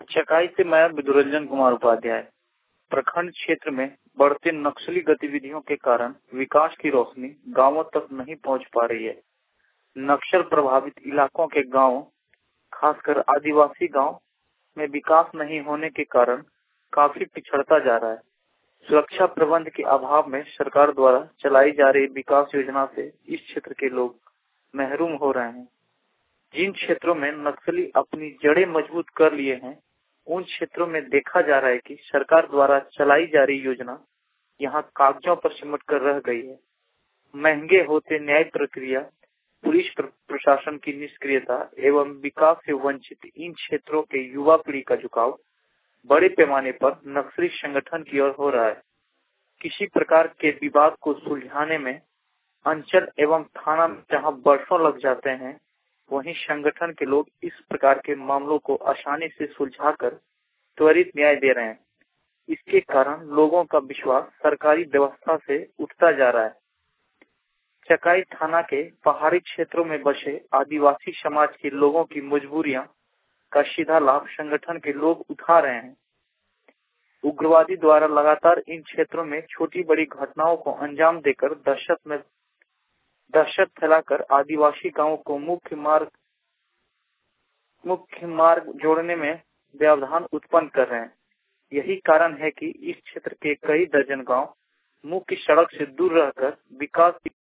चकाई से मैं विदुरंजन कुमार उपाध्याय। प्रखंड क्षेत्र में बढ़ते नक्सली गतिविधियों के कारण विकास की रोशनी गांवों तक नहीं पहुंच पा रही है। नक्सल प्रभावित इलाकों के गांव, खासकर आदिवासी गांव में विकास नहीं होने के कारण काफी पिछड़ता जा रहा है। सुरक्षा प्रबंध के अभाव में सरकार द्वारा चलाई जा रही विकास योजना से इस क्षेत्र के लोग महरूम हो रहे हैं। जिन क्षेत्रों में नक्सली अपनी जड़ें मजबूत कर लिए हैं, उन क्षेत्रों में देखा जा रहा है कि सरकार द्वारा चलाई जा रही योजना यहाँ कागजों पर सिमट कर रह गई है। महंगे होते न्याय प्रक्रिया, पुलिस प्रशासन की निष्क्रियता एवं विकास से वंचित इन क्षेत्रों के युवा पीढ़ी का झुकाव बड़े पैमाने पर नक्सली संगठन की ओर हो रहा है। किसी प्रकार के विवाद को सुलझाने में अंचल एवं थाना में जहां वर्षों लग जाते हैं, वहीं संगठन के लोग इस प्रकार के मामलों को आसानी से सुलझाकर त्वरित न्याय दे रहे हैं। इसके कारण लोगों का विश्वास सरकारी व्यवस्था से उठता जा रहा है। चकाई थाना के पहाड़ी क्षेत्रों में बसे आदिवासी समाज के लोगों की मजबूरियां का सीधा लाभ संगठन के लोग उठा रहे हैं। उग्रवादी द्वारा लगातार इन क्षेत्रों में छोटी बड़ी घटनाओं को अंजाम देकर दहशत फैलाकर आदिवासी गांवों को मुख्य मार्ग जोड़ने में व्यवधान उत्पन्न कर रहे हैं। यही कारण है कि इस क्षेत्र के कई दर्जन गांव मुख्य सड़क से दूर रहकर विकास की